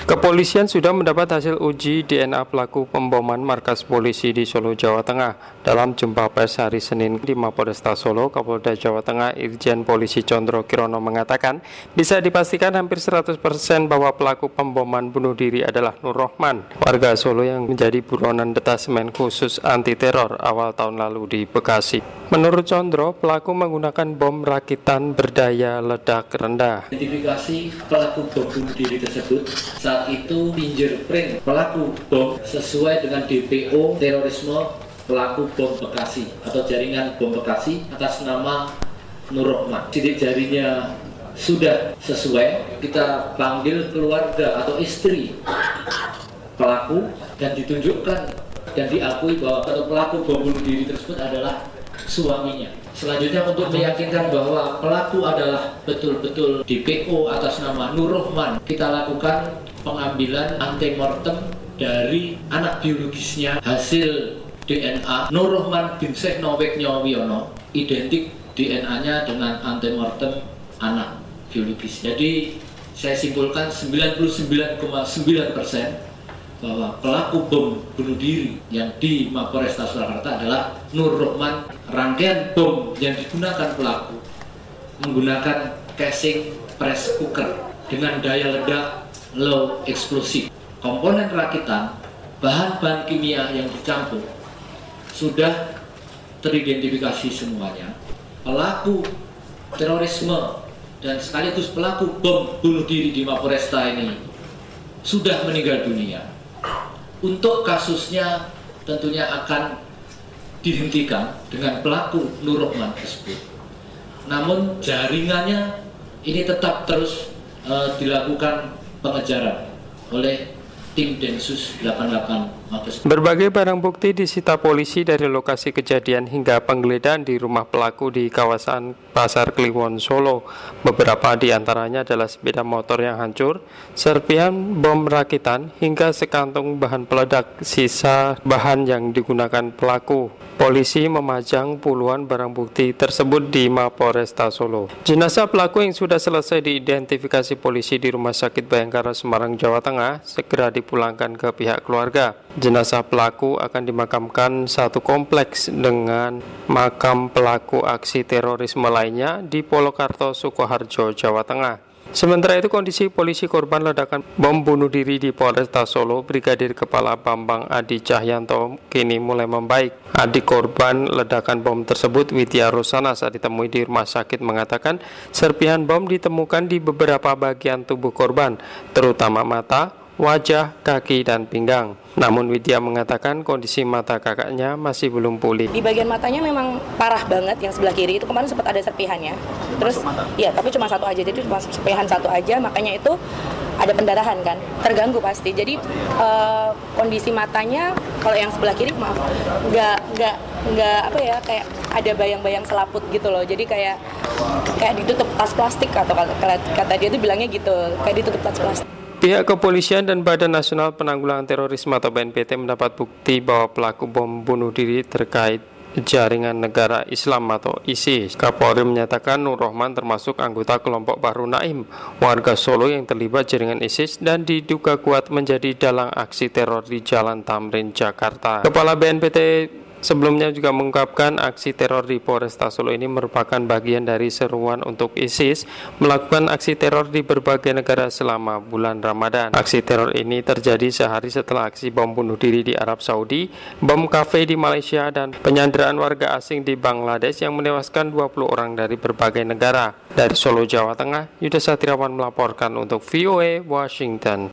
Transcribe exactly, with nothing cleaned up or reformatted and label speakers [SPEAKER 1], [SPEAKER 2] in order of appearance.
[SPEAKER 1] Kepolisian sudah mendapat hasil uji D N A pelaku pemboman markas polisi di Solo, Jawa Tengah. Dalam jumpa pers hari Senin di Mapolresta Solo, Kapolda Jawa Tengah Irjen Polisi Condro Kirono mengatakan bisa dipastikan hampir seratus persen bahwa pelaku pemboman bunuh diri adalah Nur Rohman, warga Solo yang menjadi buronan detasemen khusus anti teror awal tahun lalu di Bekasi. Menurut Condro, pelaku menggunakan bom rakitan berdaya ledak rendah.
[SPEAKER 2] Identifikasi pelaku bom bunuh diri tersebut saat itu fingerprint pelaku bom sesuai dengan D P O terorisme pelaku bom Bekasi atau jaringan bom Bekasi atas nama Nur Rohman. Sidik jarinya sudah sesuai, kita panggil keluarga atau istri pelaku dan ditunjukkan dan diakui bahwa pelaku bom bunuh diri tersebut adalah suaminya. Selanjutnya untuk meyakinkan bahwa pelaku adalah betul-betul D P O atas nama Nur Rohman, kita lakukan pengambilan antemortem dari anak biologisnya. Hasil D N A Nur Rohman bin Sehno Wegnyo identik D N A-nya dengan antemortem anak biologis. Jadi saya simpulkan sembilan puluh sembilan koma sembilan persen bahwa pelaku bom bunuh diri yang di Mapolresta Surakarta adalah Nur Rohman. Rangkaian bom yang digunakan pelaku menggunakan casing press cooker dengan daya ledak low explosive. Komponen rakitan, bahan-bahan kimia yang dicampur sudah teridentifikasi semuanya. Pelaku terorisme dan sekaligus pelaku bom bunuh diri di Mapolresta ini sudah meninggal dunia. Untuk kasusnya tentunya akan dihentikan dengan pelaku Nur Rohman tersebut. Namun jaringannya ini tetap terus uh, dilakukan pengejaran oleh tim Densus delapan puluh delapan Mabes.
[SPEAKER 1] Berbagai barang bukti disita polisi dari lokasi kejadian hingga penggeledahan di rumah pelaku di kawasan Pasar Kliwon, Solo. Beberapa di antaranya adalah sepeda motor yang hancur, serpihan bom rakitan, hingga sekantung bahan peledak sisa bahan yang digunakan pelaku. Polisi memajang puluhan barang bukti tersebut di Mapolresta Solo. Jenazah pelaku yang sudah selesai diidentifikasi polisi di Rumah Sakit Bayangkara, Semarang, Jawa Tengah segera dipulangkan ke pihak keluarga. Jenazah pelaku akan dimakamkan satu kompleks dengan makam pelaku aksi terorisme lainnya di Polokarto, Sukoharjo, Jawa Tengah. Sementara itu, kondisi polisi korban ledakan bom bunuh diri di Polresta Solo, Brigadir Kepala Bambang Adi Cahyanto, kini mulai membaik. Adik korban ledakan bom tersebut, Widya Rosana, saat ditemui di rumah sakit mengatakan serpihan bom ditemukan di beberapa bagian tubuh korban, terutama mata, wajah, kaki, dan pinggang. Namun Widya mengatakan kondisi mata kakaknya masih belum pulih.
[SPEAKER 3] Di bagian matanya memang parah banget, yang sebelah kiri itu kemarin sempat ada serpihannya. Terus ya, tapi cuma satu aja, jadi cuma serpihan satu aja, makanya itu ada pendarahan kan, terganggu pasti. Jadi uh, kondisi matanya kalau yang sebelah kiri maaf, nggak nggak nggak apa ya, kayak ada bayang-bayang selaput gitu loh. Jadi kayak kayak ditutup tas plastik atau kata, kata dia itu bilangnya gitu, kayak ditutup tas plastik.
[SPEAKER 1] Pihak kepolisian dan Badan Nasional Penanggulangan Terorisme atau B N P T mendapat bukti bahwa pelaku bom bunuh diri terkait jaringan negara Islam atau ISIS. Kapolri menyatakan Nur Rohman termasuk anggota kelompok Bahru Naim, warga Solo yang terlibat jaringan ISIS dan diduga kuat menjadi dalang aksi teror di Jalan Tamrin, Jakarta. Kepala B N P T sebelumnya juga mengungkapkan aksi teror di Polresta Solo ini merupakan bagian dari seruan untuk ISIS melakukan aksi teror di berbagai negara selama bulan Ramadan. Aksi teror ini terjadi sehari setelah aksi bom bunuh diri di Arab Saudi, bom kafe di Malaysia, dan penyanderaan warga asing di Bangladesh yang menewaskan dua puluh orang dari berbagai negara. Dari Solo, Jawa Tengah, Yuda Satriawan melaporkan untuk V O A Washington.